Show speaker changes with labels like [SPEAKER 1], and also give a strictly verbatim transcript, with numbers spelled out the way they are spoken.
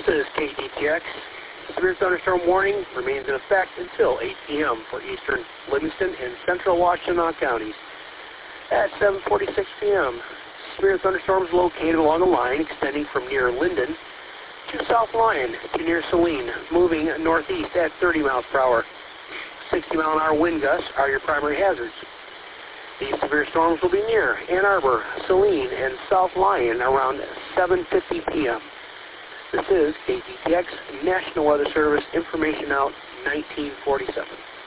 [SPEAKER 1] is K D T X. Severe thunderstorm warning remains in effect until eight p m for eastern Livingston and central Washtenaw counties. At seven forty-six p m, severe thunderstorms located along a line extending from near Linden to South Lyon to near Saline, moving northeast at thirty miles per hour. sixty mile an hour wind gusts are your primary hazards. These severe storms will be near Ann Arbor, Saline, and South Lyon around seven fifty p m This is K D T X National Weather Service information out nineteen forty-seven.